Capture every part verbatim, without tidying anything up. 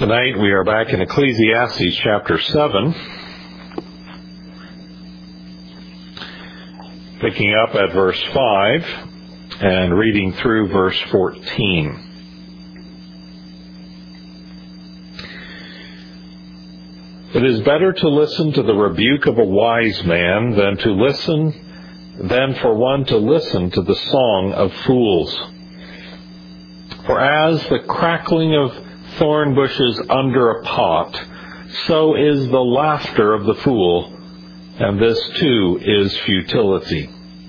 Tonight we are back in Ecclesiastes chapter seven, picking up at verse five and reading through verse fourteen. It is better to listen to the rebuke of a wise man than to listen than for one to listen to the song of fools. For as the crackling of thorn bushes under a pot, so is the laughter of the fool, and this too is futility.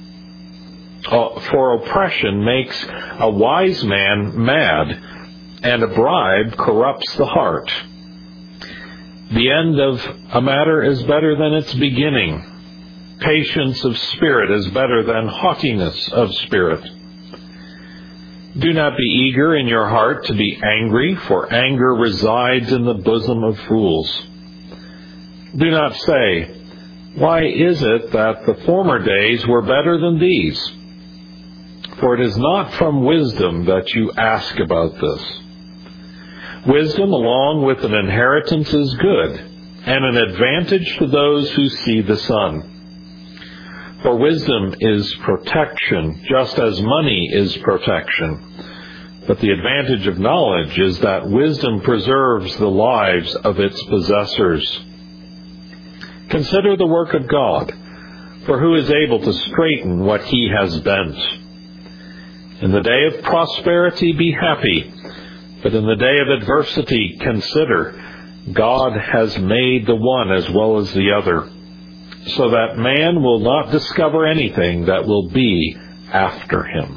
For oppression makes a wise man mad, and a bribe corrupts the heart. The end of a matter is better than its beginning. Patience of spirit is better than haughtiness of spirit. Do not be eager in your heart to be angry, for anger resides in the bosom of fools. Do not say, "Why is it that the former days were better than these?" For it is not from wisdom that you ask about this. Wisdom along with an inheritance is good, and an advantage to those who see the sun. For wisdom is protection, just as money is protection. But the advantage of knowledge is that wisdom preserves the lives of its possessors. Consider the work of God, for who is able to straighten what he has bent? In the day of prosperity be happy, but in the day of adversity consider, God has made the one as well as the other, so that man will not discover anything that will be after him.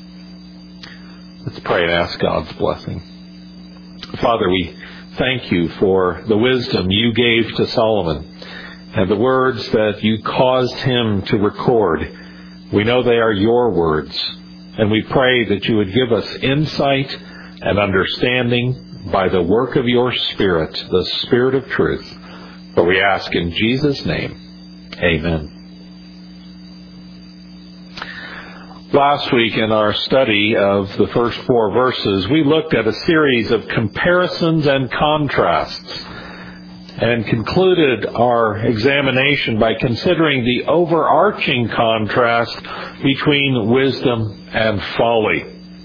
Let's pray and ask God's blessing. Father, we thank you for the wisdom you gave to Solomon and the words that you caused him to record. We know they are your words, and we pray that you would give us insight and understanding by the work of your Spirit, the Spirit of truth. For we ask in Jesus' name. Amen. Last week in our study of the first four verses, we looked at a series of comparisons and contrasts and concluded our examination by considering the overarching contrast between wisdom and folly.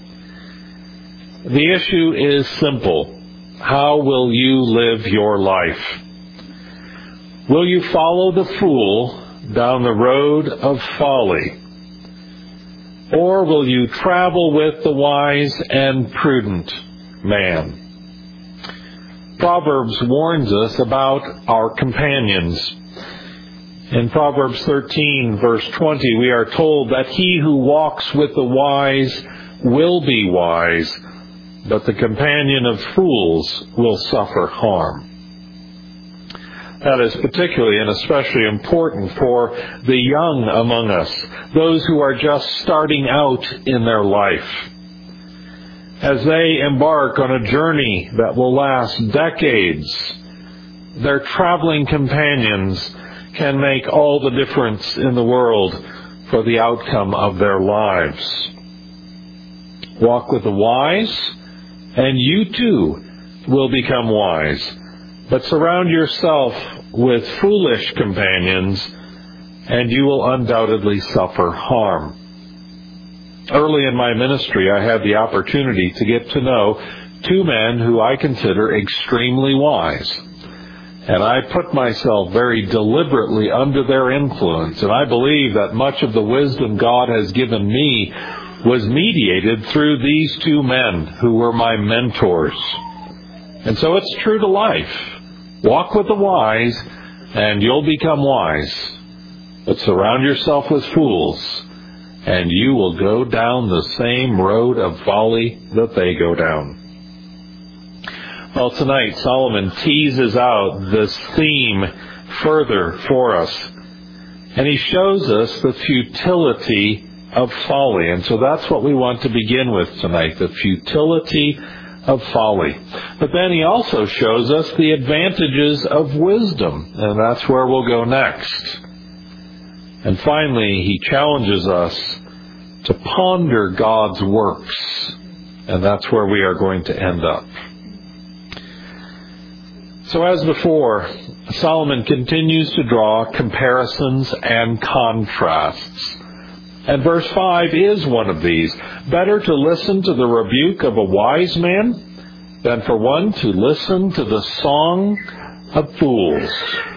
The issue is simple. How will you live your life? Will you follow the fool down the road of folly? Or will you travel with the wise and prudent man? Proverbs warns us about our companions. In Proverbs thirteen, verse twenty, we are told that he who walks with the wise will be wise, but the companion of fools will suffer harm. That is particularly and especially important for the young among us, those who are just starting out in their life. As they embark on a journey that will last decades, their traveling companions can make all the difference in the world for the outcome of their lives. Walk with the wise, and you too will become wise. But surround yourself with foolish companions, and you will undoubtedly suffer harm. Early in my ministry, I had the opportunity to get to know two men who I consider extremely wise. And I put myself very deliberately under their influence, and I believe that much of the wisdom God has given me was mediated through these two men who were my mentors. And so it's true to life. Walk with the wise, and you'll become wise. But surround yourself with fools, and you will go down the same road of folly that they go down. Well, tonight, Solomon teases out this theme further for us. And he shows us the futility of folly. And so that's what we want to begin with tonight, the futility of folly. But then he also shows us the advantages of wisdom, and that's where we'll go next. And finally, he challenges us to ponder God's works, and that's where we are going to end up. So as before, Solomon continues to draw comparisons and contrasts. And verse five is one of these. Better to listen to the rebuke of a wise man than for one to listen to the song of fools.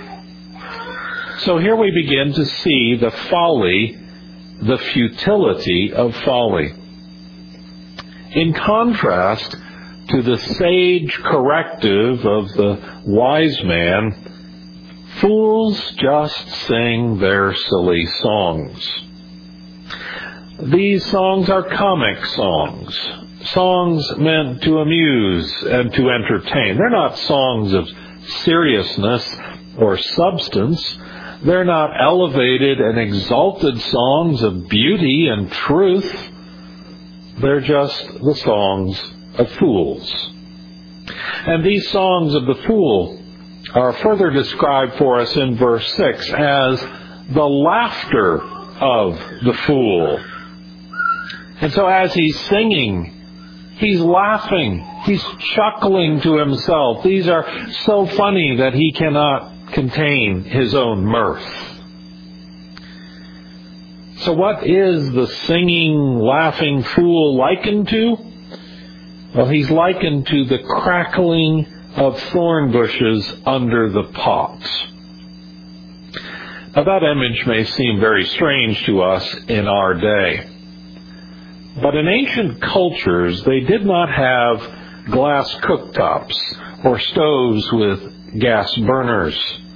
So here we begin to see the folly, the futility of folly. In contrast to the sage corrective of the wise man, fools just sing their silly songs. These songs are comic songs, songs meant to amuse and to entertain. They're not songs of seriousness or substance. They're not elevated and exalted songs of beauty and truth. They're just the songs of fools. And these songs of the fool are further described for us in verse six as the laughter of the fool. And so as he's singing, he's laughing, he's chuckling to himself. These are so funny that he cannot contain his own mirth. So what is the singing, laughing fool likened to? Well, he's likened to the crackling of thorn bushes under the pot. Now that image may seem very strange to us in our day. But in ancient cultures, they did not have glass cooktops or stoves with gas burners.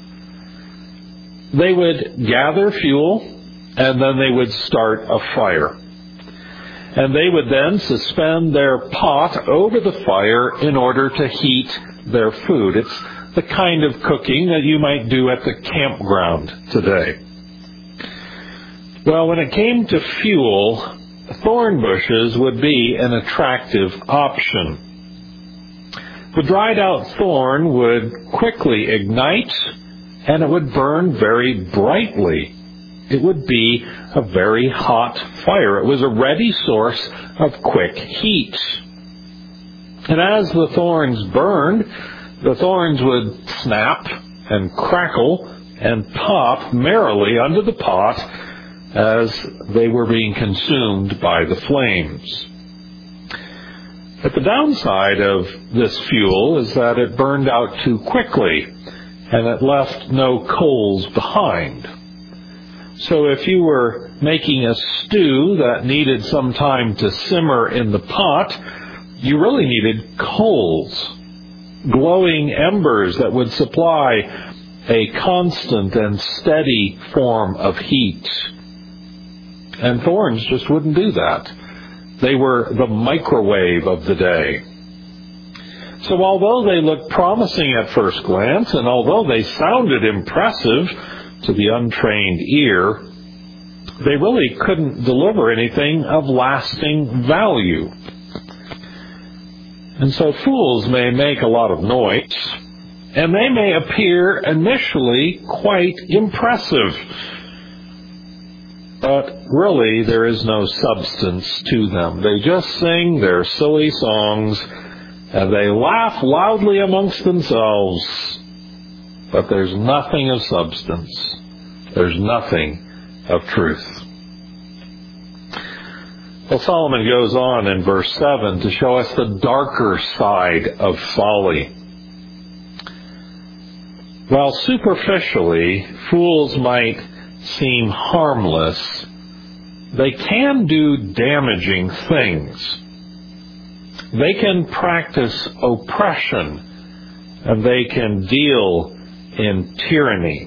They would gather fuel, and then they would start a fire. And they would then suspend their pot over the fire in order to heat their food. It's the kind of cooking that you might do at the campground today. Well, when it came to fuel, thorn bushes would be an attractive option. The dried out thorn would quickly ignite, and it would burn very brightly. It would be a very hot fire. It was a ready source of quick heat. And as the thorns burned, the thorns would snap and crackle and pop merrily under the pot as they were being consumed by the flames. But the downside of this fuel is that it burned out too quickly, and it left no coals behind. So if you were making a stew that needed some time to simmer in the pot, you really needed coals, glowing embers that would supply a constant and steady form of heat. And thorns just wouldn't do that. They were the microwave of the day. So although they looked promising at first glance, and although they sounded impressive to the untrained ear, they really couldn't deliver anything of lasting value. And so fools may make a lot of noise, and they may appear initially quite impressive. But really, there is no substance to them. They just sing their silly songs, and they laugh loudly amongst themselves. But there's nothing of substance. There's nothing of truth. Well, Solomon goes on in verse seven to show us the darker side of folly. While superficially, fools might seem harmless, they can do damaging things. They can practice oppression, and they can deal in tyranny.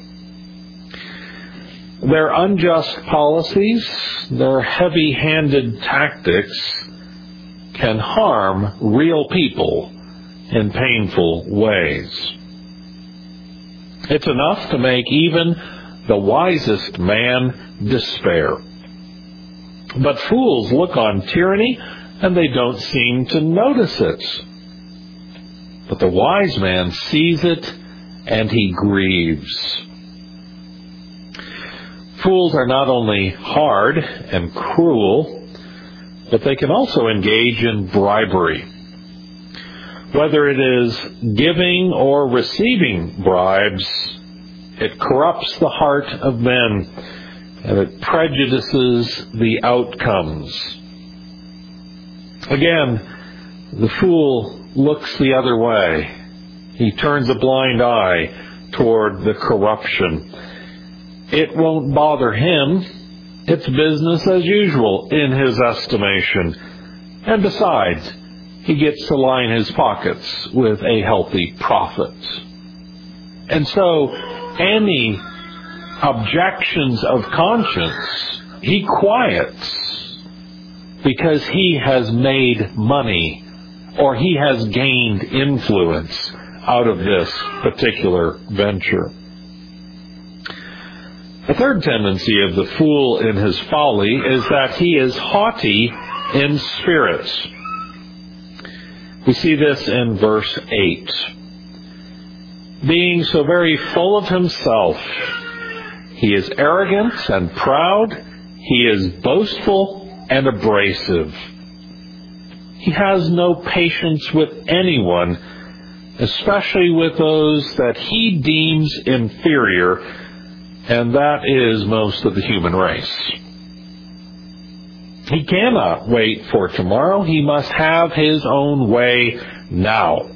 Their unjust policies, their heavy-handed tactics can harm real people in painful ways. It's enough to make even the wisest man despair. But fools look on tyranny, and they don't seem to notice it. But the wise man sees it, and he grieves. Fools are not only hard and cruel, but they can also engage in bribery. Whether it is giving or receiving bribes, it corrupts the heart of men, and it prejudices the outcomes. Again, the fool looks the other way. He turns a blind eye toward the corruption. It won't bother him. It's business as usual in his estimation. And besides, he gets to line his pockets with a healthy profit. And so, any objections of conscience he quiets because he has made money or he has gained influence out of this particular venture. The third tendency of the fool in his folly is that he is haughty in spirit. We see this in verse eight. Being so very full of himself, he is arrogant and proud, he is boastful and abrasive. He has no patience with anyone, especially with those that he deems inferior, and that is most of the human race. He cannot wait for tomorrow. He must have his own way now.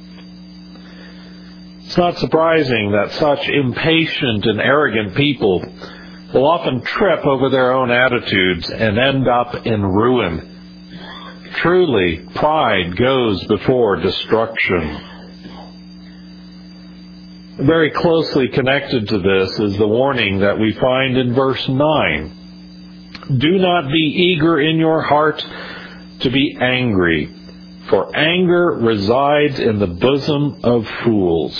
It's not surprising that such impatient and arrogant people will often trip over their own attitudes and end up in ruin. Truly, pride goes before destruction. Very closely connected to this is the warning that we find in verse nine. Do not be eager in your heart to be angry, for anger resides in the bosom of fools.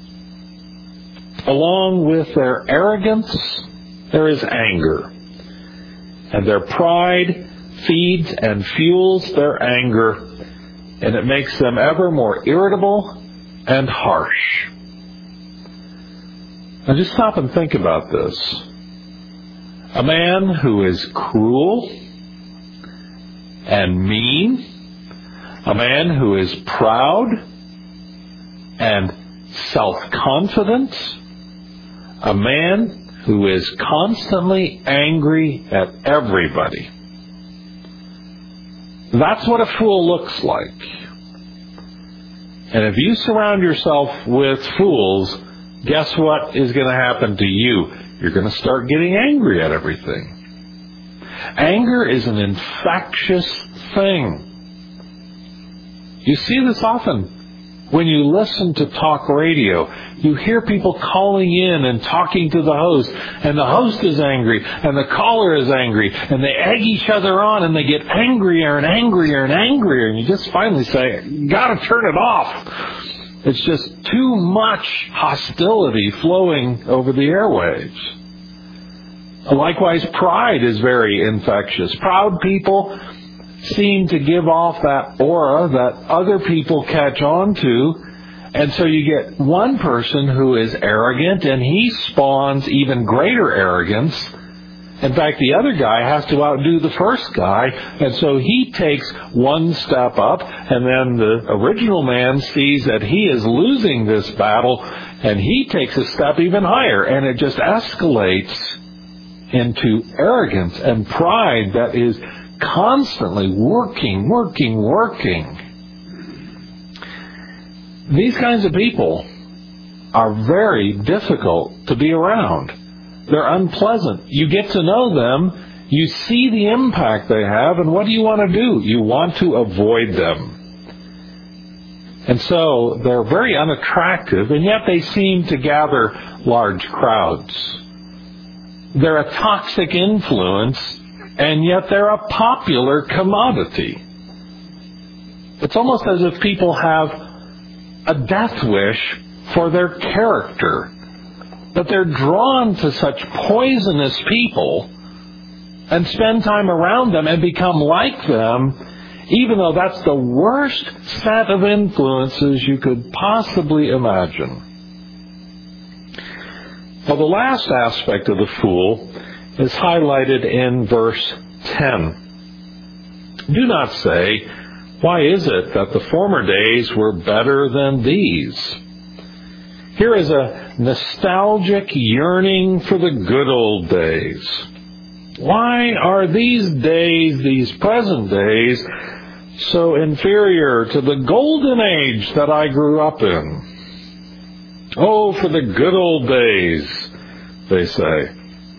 Along with their arrogance, there is anger, and their pride feeds and fuels their anger, and it makes them ever more irritable and harsh. Now just stop and think about this. A man who is cruel and mean, a man who is proud and self-confident, a man who is constantly angry at everybody. That's what a fool looks like. And if you surround yourself with fools, guess what is going to happen to you? You're going to start getting angry at everything. Anger is an infectious thing. You see this often when you listen to talk radio. You hear people calling in and talking to the host, and the host is angry, and the caller is angry, and they egg each other on, and they get angrier and angrier and angrier, and you just finally say, you got to turn it off. It's just too much hostility flowing over the airwaves. Likewise, pride is very infectious. Proud people seem to give off that aura that other people catch on to. And so you get one person who is arrogant, and he spawns even greater arrogance. In fact, the other guy has to outdo the first guy, and so he takes one step up, and then the original man sees that he is losing this battle, and he takes a step even higher, and it just escalates into arrogance and pride that is constantly working, working, working. These kinds of people are very difficult to be around. They're unpleasant. You get to know them, you see the impact they have, and what do you want to do? You want to avoid them. And so they're very unattractive, and yet they seem to gather large crowds. They're a toxic influence, and yet they're a popular commodity. It's almost as if people have a death wish for their character, that they're drawn to such poisonous people and spend time around them and become like them, even though that's the worst set of influences you could possibly imagine. Well, the last aspect of the fool is highlighted in verse ten. Do not say, Why is it that the former days were better than these? Here is a nostalgic yearning for the good old days. Why are these days, these present days, so inferior to the golden age that I grew up in? Oh, for the good old days, they say.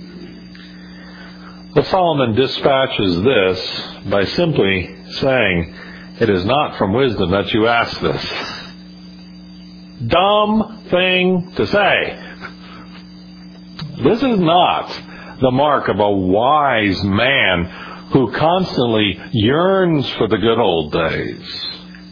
Well, Solomon dispatches this by simply saying, it is not from wisdom that you ask this. Dumb thing to say. This is not the mark of a wise man who constantly yearns for the good old days.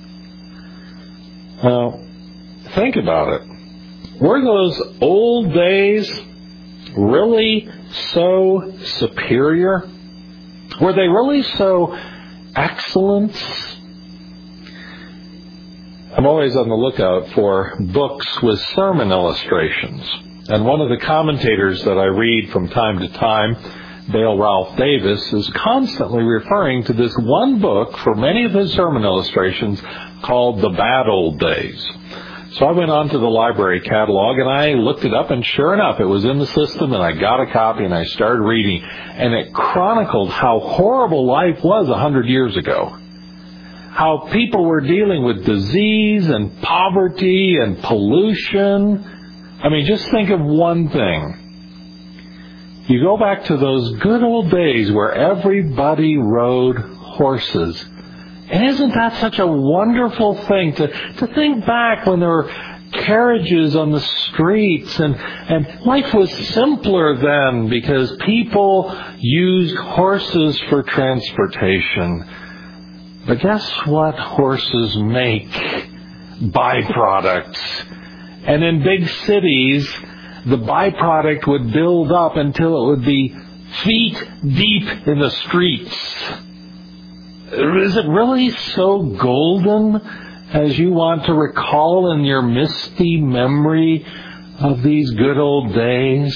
Now, think about it. Were those old days really so superior? Were they really so excellent? I'm always on the lookout for books with sermon illustrations. And one of the commentators that I read from time to time, Dale Ralph Davis, is constantly referring to this one book for many of his sermon illustrations called The Bad Old Days. So I went on to the library catalog and I looked it up, and sure enough, it was in the system, and I got a copy and I started reading. And it chronicled how horrible life was a hundred years ago. How people were dealing with disease and poverty and pollution. I mean, just think of one thing. You go back to those good old days where everybody rode horses. And isn't that such a wonderful thing to, to think back when there were carriages on the streets, and, and life was simpler then because people used horses for transportation. But guess what horses make? Byproducts. And in big cities, the byproduct would build up until it would be feet deep in the streets. Is it really so golden as you want to recall in your misty memory of these good old days?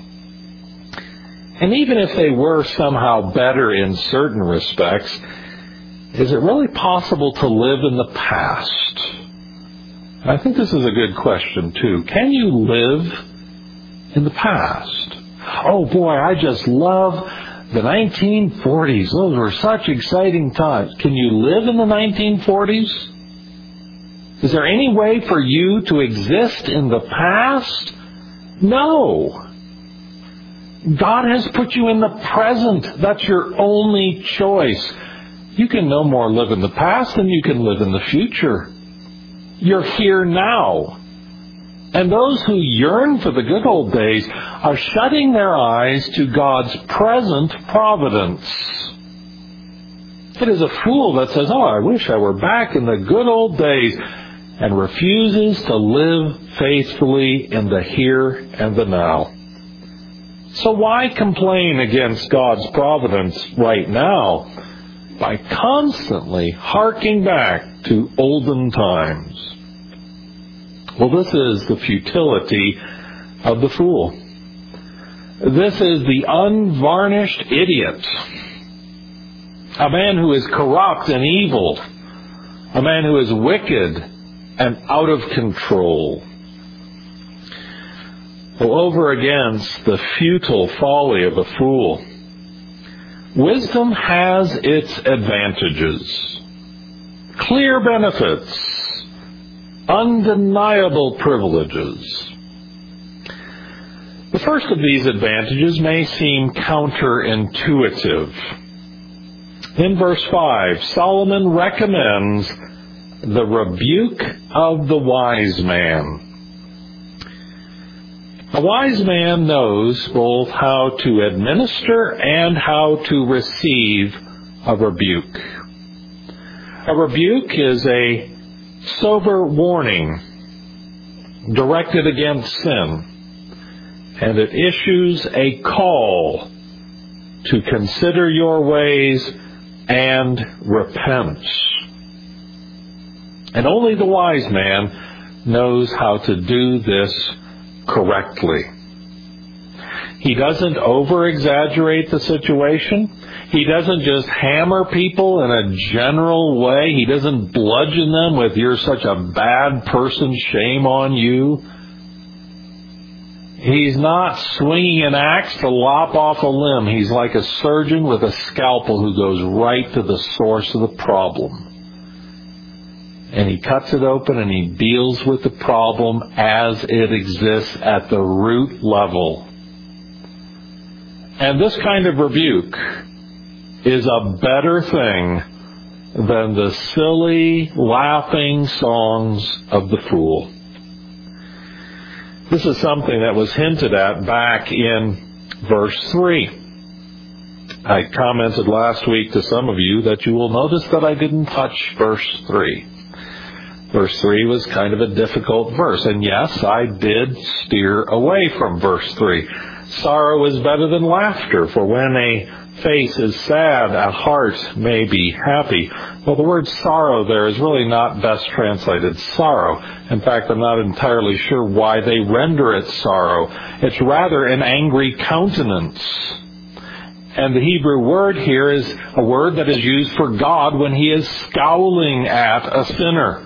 And even if they were somehow better in certain respects, is it really possible to live in the past? I think this is a good question, too. Can you live in the past? Oh, boy, I just love the nineteen forties. Those were such exciting times. Can you live in the nineteen forties? Is there any way for you to exist in the past? No. God has put you in the present. That's your only choice. You can no more live in the past than you can live in the future. You're here now. And those who yearn for the good old days are shutting their eyes to God's present providence. It is a fool that says, oh, I wish I were back in the good old days, and refuses to live faithfully in the here and the now. So why complain against God's providence right now by constantly harking back to olden times? Well, this is the futility of the fool. This is the unvarnished idiot. A man who is corrupt and evil. A man who is wicked and out of control. Well, over against the futile folly of a fool, wisdom has its advantages. Clear benefits. Undeniable privileges. The first of these advantages may seem counterintuitive. In verse five, Solomon recommends the rebuke of the wise man. A wise man knows both how to administer and how to receive a rebuke. A rebuke is a sober warning directed against sin, and it issues a call to consider your ways and repent. And only the wise man knows how to do this correctly. He doesn't over-exaggerate the situation. He doesn't just hammer people in a general way. He doesn't bludgeon them with, "You're such a bad person, shame on you." He's not swinging an axe to lop off a limb. He's like a surgeon with a scalpel who goes right to the source of the problem. And he cuts it open and he deals with the problem as it exists at the root level. And this kind of rebuke is a better thing than the silly, laughing songs of the fool. This is something that was hinted at back in verse three. I commented last week to some of you that you will notice that I didn't touch verse three. Verse three was kind of a difficult verse, and yes, I did steer away from verse three. Sorrow is better than laughter, for when a face is sad, a heart may be happy. Well, the word sorrow there is really not best translated sorrow. In fact, I'm not entirely sure why they render it sorrow. It's rather an angry countenance. And the Hebrew word here is a word that is used for God when He is scowling at a sinner.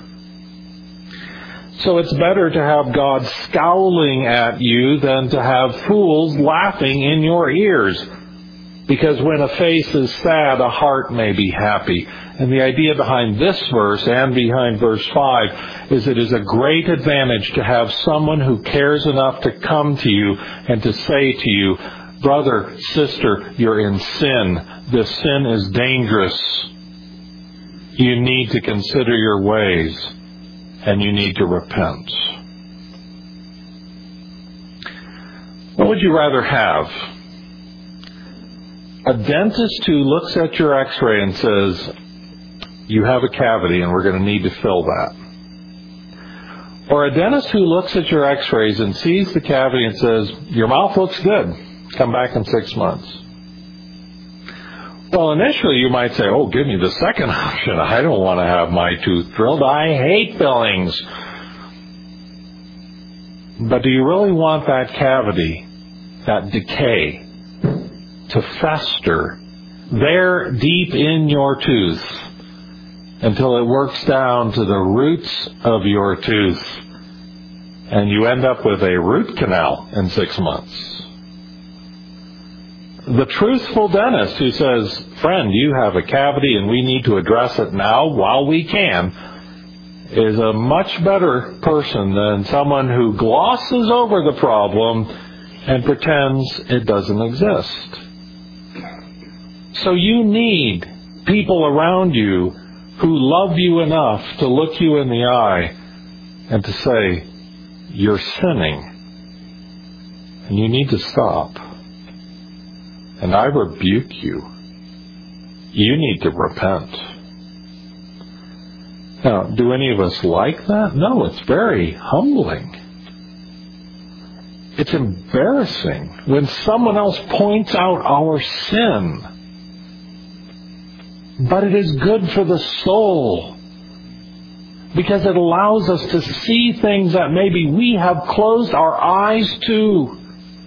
So it's better to have God scowling at you than to have fools laughing in your ears. Because when a face is sad, a heart may be happy. And the idea behind this verse and behind verse five is it is a great advantage to have someone who cares enough to come to you and to say to you, "Brother, sister, you're in sin. This sin is dangerous. You need to consider your ways. And you need to repent." What would you rather have? A dentist who looks at your x-ray and says, "You have a cavity and we're going to need to fill that." Or a dentist who looks at your x-rays and sees the cavity and says, "Your mouth looks good. Come back in six months." Well, initially you might say, "Oh, give me the second option. I don't want to have my tooth drilled. I hate fillings." But do you really want that cavity, that decay, to fester there deep in your tooth until it works down to the roots of your tooth and you end up with a root canal in six months? The truthful dentist who says, "Friend, you have a cavity and we need to address it now while we can," is a much better person than someone who glosses over the problem and pretends it doesn't exist. So you need people around you who love you enough to look you in the eye and to say, "You're sinning and you need to stop. And I rebuke you. You need to repent." Now, do any of us like that? No, it's very humbling. It's embarrassing when someone else points out our sin. But it is good for the soul because it allows us to see things that maybe we have closed our eyes to.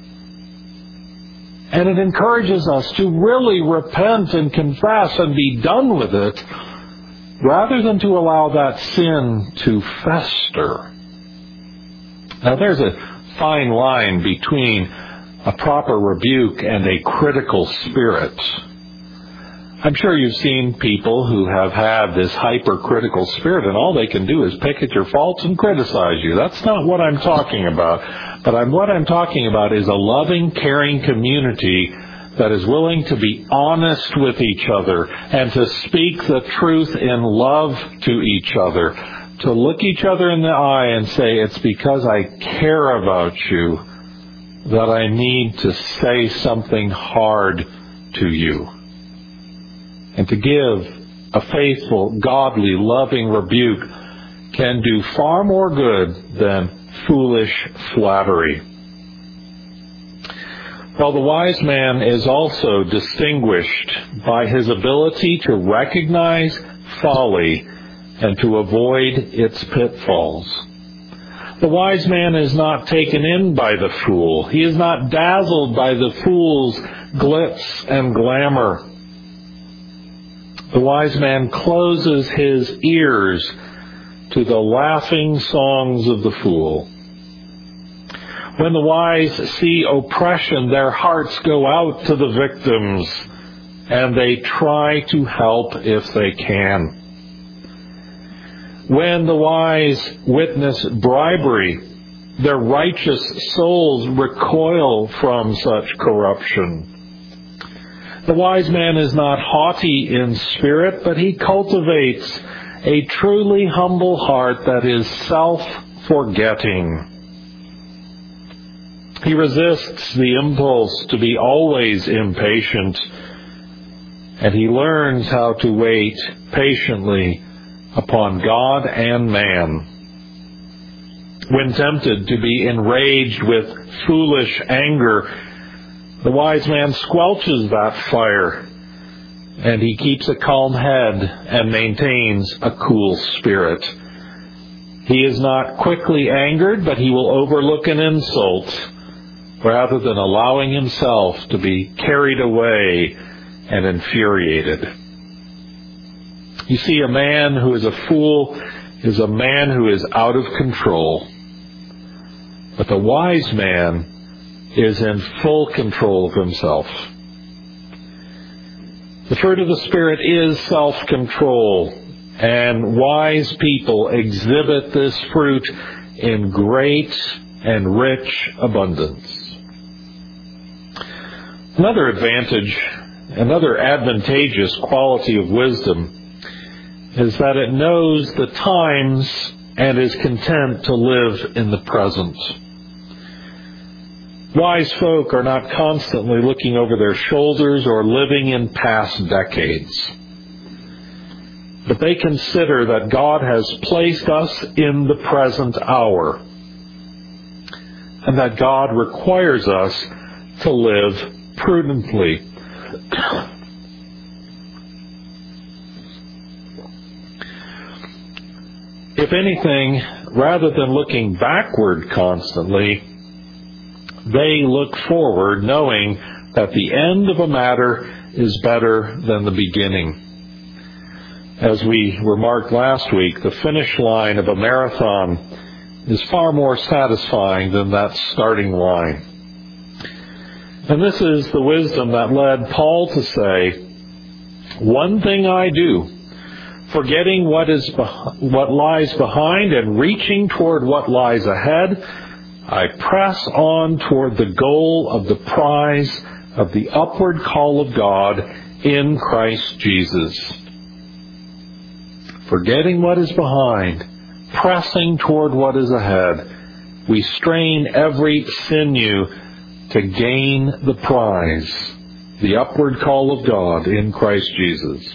And it encourages us to really repent and confess and be done with it, rather than to allow that sin to fester. Now there's a fine line between a proper rebuke and a critical spirit. I'm sure you've seen people who have had this hypercritical spirit and all they can do is pick at your faults and criticize you. That's not what I'm talking about. But I'm, what I'm talking about is a loving, caring community that is willing to be honest with each other and to speak the truth in love to each other, to look each other in the eye and say, "It's because I care about you that I need to say something hard to you." And to give a faithful, godly, loving rebuke can do far more good than foolish flattery. Well, the wise man is also distinguished by his ability to recognize folly and to avoid its pitfalls. The wise man is not taken in by the fool. He is not dazzled by the fool's glitz and glamour. The wise man closes his ears to the laughing songs of the fool. When the wise see oppression, their hearts go out to the victims, and they try to help if they can. When the wise witness bribery, their righteous souls recoil from such corruption. The wise man is not haughty in spirit, but he cultivates a truly humble heart that is self-forgetting. He resists the impulse to be always impatient, and he learns how to wait patiently upon God and man. When tempted to be enraged with foolish anger, the wise man squelches that fire, and he keeps a calm head and maintains a cool spirit. He is not quickly angered, but he will overlook an insult rather than allowing himself to be carried away and infuriated. You see, a man who is a fool is a man who is out of control. But the wise man is in full control of himself. The fruit of the Spirit is self-control, and wise people exhibit this fruit in great and rich abundance. Another advantage, another advantageous quality of wisdom is that it knows the times and is content to live in the present. Wise folk are not constantly looking over their shoulders or living in past decades. But they consider that God has placed us in the present hour, and that God requires us to live prudently. If anything, rather than looking backward constantly, they look forward, knowing that the end of a matter is better than the beginning. As we remarked last week, the finish line of a marathon is far more satisfying than that starting line. And this is the wisdom that led Paul to say, "One thing I do, forgetting what is what lies behind and reaching toward what lies ahead, I press on toward the goal of the prize of the upward call of God in Christ Jesus." Forgetting what is behind, pressing toward what is ahead, we strain every sinew to gain the prize, the upward call of God in Christ Jesus.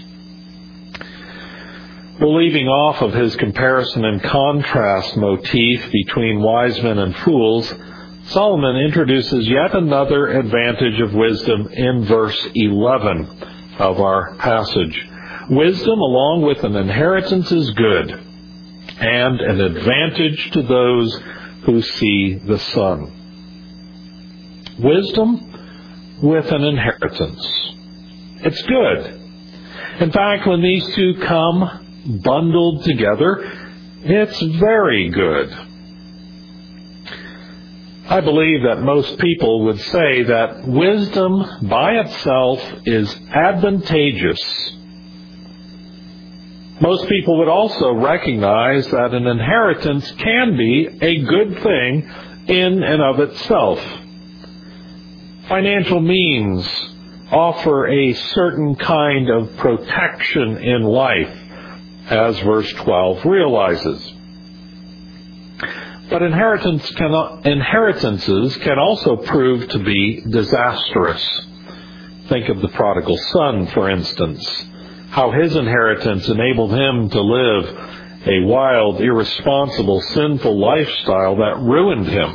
Well, leaving off of his comparison and contrast motif between wise men and fools, Solomon introduces yet another advantage of wisdom in verse eleven of our passage. Wisdom along with an inheritance is good, and an advantage to those who see the sun. Wisdom with an inheritance. It's good. In fact, when these two come bundled together, it's very good. I believe that most people would say that wisdom by itself is advantageous. Most people would also recognize that an inheritance can be a good thing in and of itself. Financial means offer a certain kind of protection in life, as verse twelve realizes. But inheritance cannot, inheritances can also prove to be disastrous. Think of the prodigal son, for instance. How his inheritance enabled him to live a wild, irresponsible, sinful lifestyle that ruined him.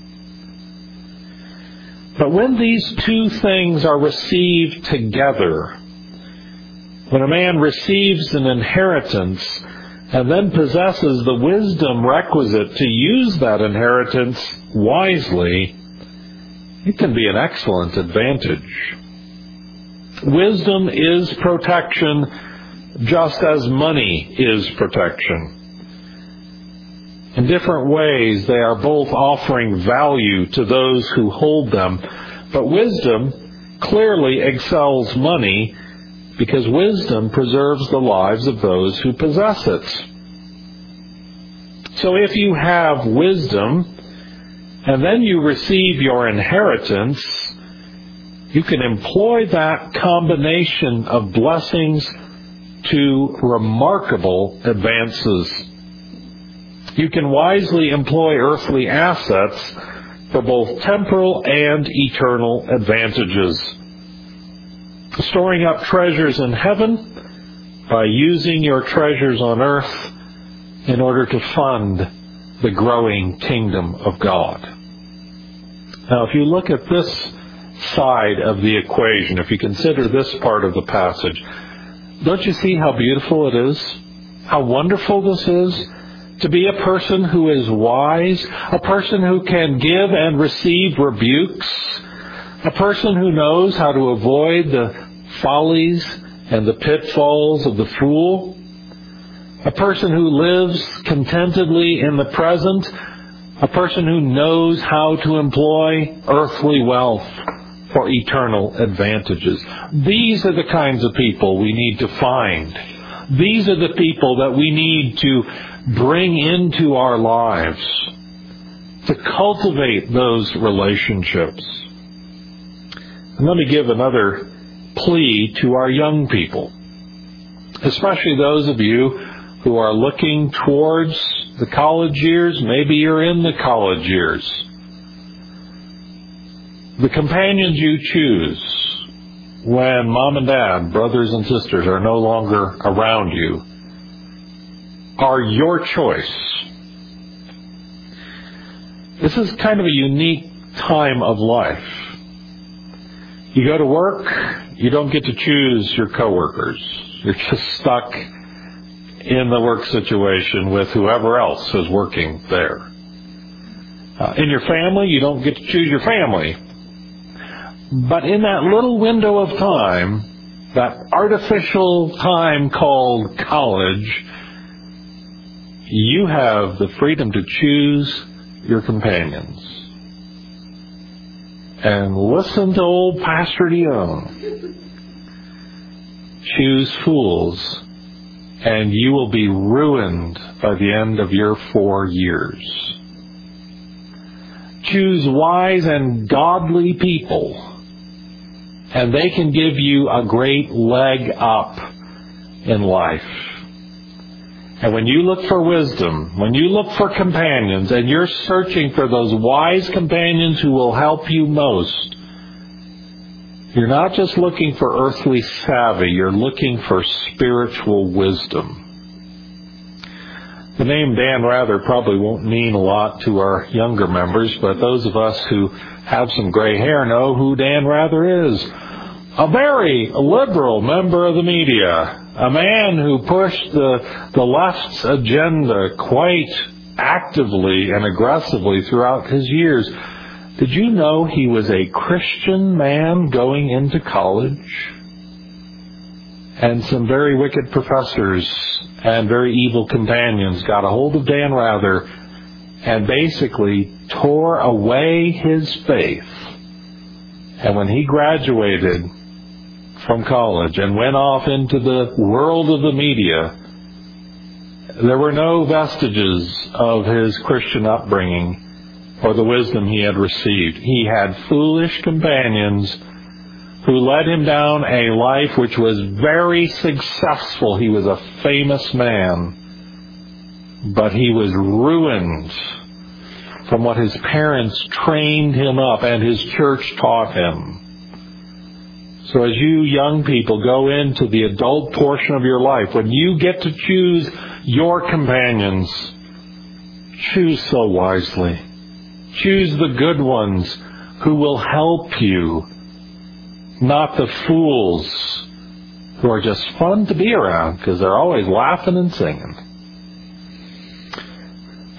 But when these two things are received together, when a man receives an inheritance and then possesses the wisdom requisite to use that inheritance wisely, it can be an excellent advantage. Wisdom is protection, just as money is protection. In different ways, they are both offering value to those who hold them, but wisdom clearly excels money because wisdom preserves the lives of those who possess it. So if you have wisdom, and then you receive your inheritance, you can employ that combination of blessings to remarkable advances. You can wisely employ earthly assets for both temporal and eternal advantages. Storing up treasures in heaven by using your treasures on earth in order to fund the growing kingdom of God. Now, if you look at this side of the equation, if you consider this part of the passage, don't you see how beautiful it is? How wonderful this is? To be a person who is wise, a person who can give and receive rebukes, a person who knows how to avoid the follies and the pitfalls of the fool, a person who lives contentedly in the present, a person who knows how to employ earthly wealth for eternal advantages. These are the kinds of people we need to find. These are the people that we need to bring into our lives, to cultivate those relationships. And let me give another plea to our young people, especially those of you who are looking towards the college years. Maybe you're in the college years. The companions you choose when mom and dad, brothers and sisters are no longer around you are your choice. This is kind of a unique time of life. You go to work, you don't get to choose your coworkers. You're just stuck in the work situation with whoever else is working there. Uh, in your family, you don't get to choose your family. But in that little window of time, that artificial time called college, you have the freedom to choose your companions. And listen to old Pastor DeYoung. Choose fools, and you will be ruined by the end of your four years. Choose wise and godly people, and they can give you a great leg up in life. And when you look for wisdom, when you look for companions, and you're searching for those wise companions who will help you most, you're not just looking for earthly savvy, you're looking for spiritual wisdom. The name Dan Rather probably won't mean a lot to our younger members, but those of us who have some gray hair know who Dan Rather is. A very liberal member of the media, a man who pushed the, the left's agenda quite actively and aggressively throughout his years. Did you know he was a Christian man going into college? And some very wicked professors and very evil companions got a hold of Dan Rather and basically tore away his faith. And when he graduated from college and went off into the world of the media, there were no vestiges of his Christian upbringing or the wisdom he had received. He had foolish companions who led him down a life which was very successful. He was a famous man, but he was ruined from what his parents trained him up and his church taught him. So as you young people go into the adult portion of your life, when you get to choose your companions, choose so wisely. Choose the good ones who will help you, not the fools who are just fun to be around because they're always laughing and singing.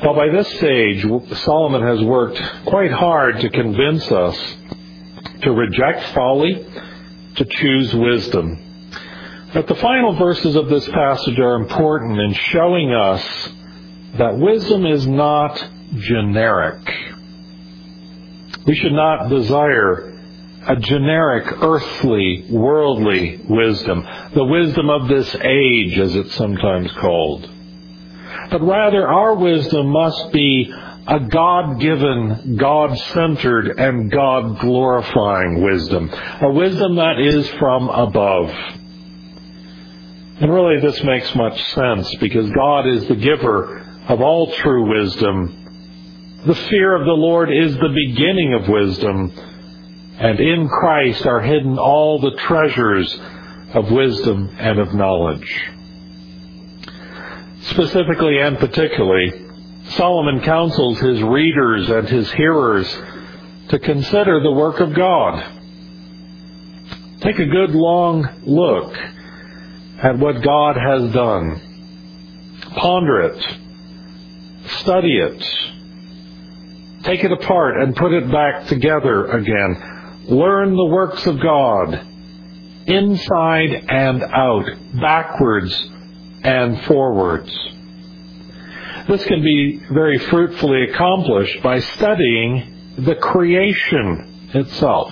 Well, by this stage, Solomon has worked quite hard to convince us to reject folly, to choose wisdom. But the final verses of this passage are important in showing us that wisdom is not generic. We should not desire a generic, earthly, worldly wisdom, the wisdom of this age, as it's sometimes called. But rather, our wisdom must be a God-given, God-centered, and God-glorifying wisdom. A wisdom that is from above. And really, this makes much sense, because God is the giver of all true wisdom. The fear of the Lord is the beginning of wisdom, and in Christ are hidden all the treasures of wisdom and of knowledge. Specifically and particularly, Solomon counsels his readers and his hearers to consider the work of God. Take a good long look at what God has done. Ponder it. Study it. Take it apart and put it back together again. Learn the works of God, inside and out, backwards and forwards. This can be very fruitfully accomplished by studying the creation itself.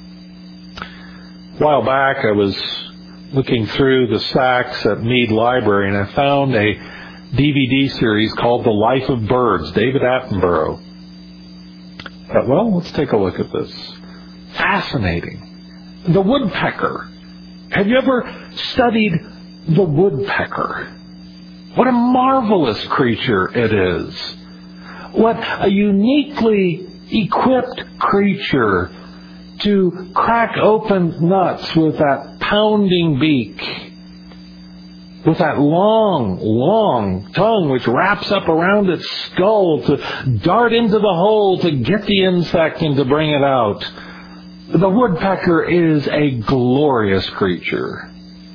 A while back I was looking through the stacks at Mead Library and I found a D V D series called The Life of Birds, David Attenborough. I thought, well, let's take a look at this. Fascinating. The woodpecker. Have you ever studied the woodpecker? What a marvelous creature it is. What a uniquely equipped creature to crack open nuts with that pounding beak, with that long, long tongue which wraps up around its skull to dart into the hole to get the insect and to bring it out. The woodpecker is a glorious creature.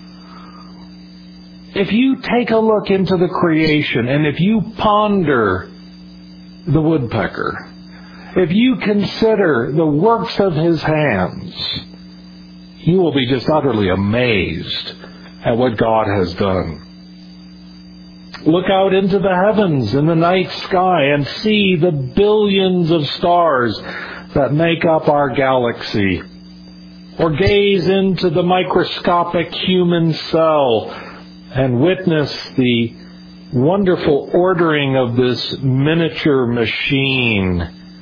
If you take a look into the creation and if you ponder the woodpecker, if you consider the works of his hands, you will be just utterly amazed at what God has done. Look out into the heavens in the night sky and see the billions of stars that make up our galaxy. Or gaze into the microscopic human cell and witness the wonderful ordering of this miniature machine.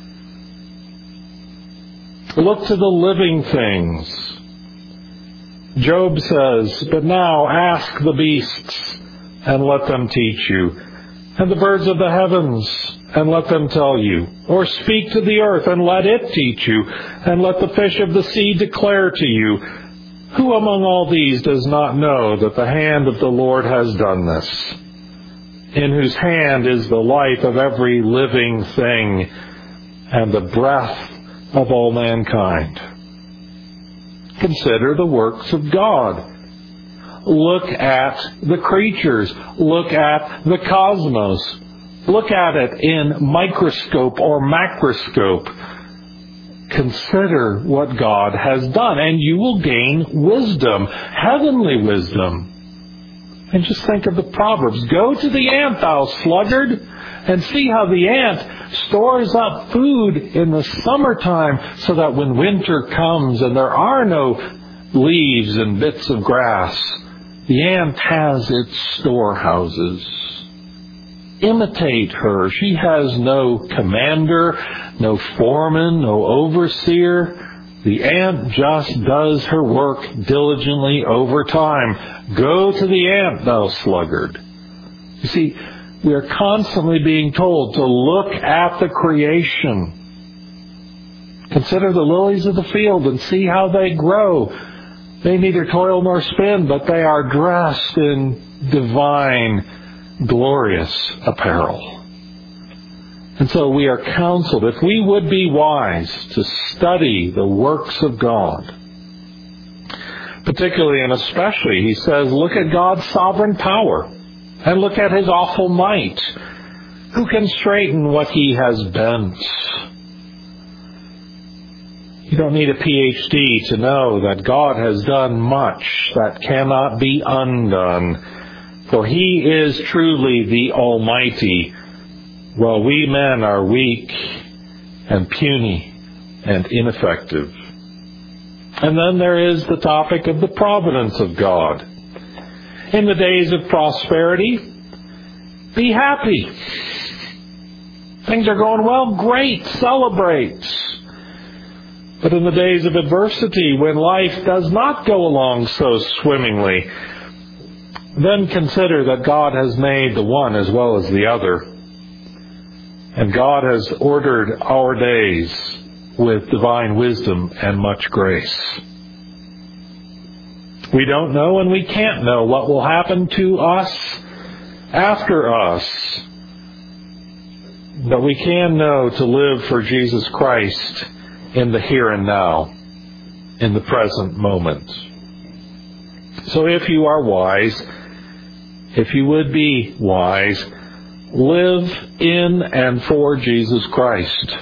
Look to the living things. Job says, "But now ask the beasts, and let them teach you, and the birds of the heavens, and let them tell you. Or speak to the earth, and let it teach you, and let the fish of the sea declare to you. Who among all these does not know that the hand of the Lord has done this, in whose hand is the life of every living thing, and the breath of all mankind?" Consider the works of God. Look at the creatures. Look at the cosmos. Look at it in microscope or macroscope. Consider what God has done, and you will gain wisdom, heavenly wisdom. And just think of the Proverbs. Go to the ant, thou sluggard, and see how the ant stores up food in the summertime so that when winter comes and there are no leaves and bits of grass, the ant has its storehouses. Imitate her. She has no commander, no foreman, no overseer. The ant just does her work diligently over time. Go to the ant, thou sluggard. You see, we are constantly being told to look at the creation. Consider the lilies of the field and see how they grow. They neither toil nor spin, but they are dressed in divine, glorious apparel. And so we are counseled, if we would be wise, to study the works of God. Particularly and especially, he says, look at God's sovereign power and look at his awful might. Who can straighten what he has bent? You don't need a P H D to know that God has done much that cannot be undone, for he is truly the Almighty, while we men are weak and puny and ineffective. And then there is the topic of the providence of God. In the days of prosperity, be happy. Things are going well, great, celebrate. But in the days of adversity, when life does not go along so swimmingly, then consider that God has made the one as well as the other. And God has ordered our days with divine wisdom and much grace. We don't know and we can't know what will happen to us after us. But we can know to live for Jesus Christ in the here and now, in the present moment. So if you are wise, if you would be wise, live in and for Jesus Christ.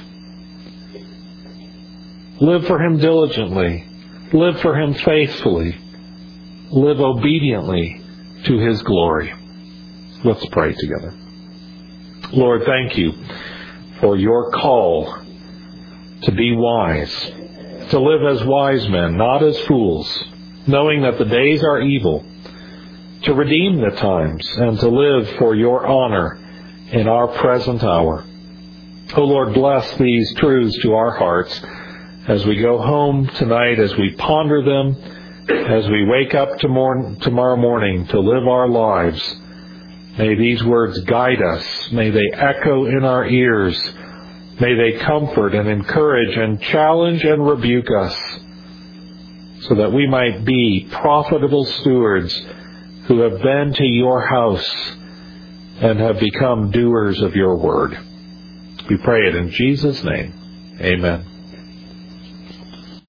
Live for him diligently. Live for him faithfully. Live obediently to his glory. Let's pray together. Lord, thank you for your call to be wise, to live as wise men, not as fools, knowing that the days are evil, to redeem the times, and to live for your honor in our present hour. O Lord, bless these truths to our hearts as we go home tonight, as we ponder them, as we wake up tomorrow morning to live our lives. May these words guide us. May they echo in our ears. May they comfort and encourage and challenge and rebuke us, so that we might be profitable stewards who have been to your house and have become doers of your word. We pray it in Jesus' name. Amen.